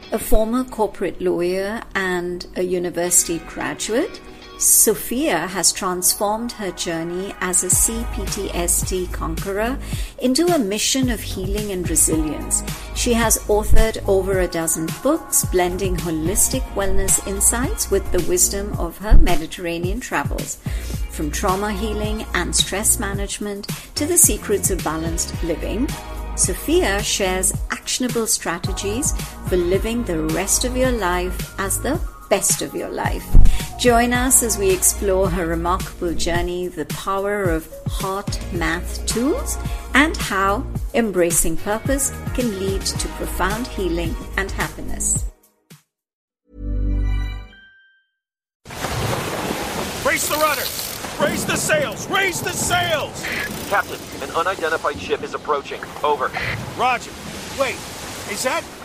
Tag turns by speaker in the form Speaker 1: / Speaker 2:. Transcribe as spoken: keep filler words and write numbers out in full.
Speaker 1: A former corporate lawyer and a university graduate, Sophia has transformed her journey as a C P T S D conqueror into a mission of healing and resilience. She has authored over a dozen books, blending holistic wellness insights with the wisdom of her Mediterranean travels. From trauma healing and stress management to the secrets of balanced living, Sophia shares actionable strategies for living the rest of your life as the best of your life. Join us as we explore her remarkable journey, the power of heart math tools, and how embracing purpose can lead to profound healing and happiness.
Speaker 2: Brace the rudders! Raise the sails! Raise the sails!
Speaker 3: Captain, an unidentified ship is approaching. Over.
Speaker 2: Roger. Wait, is that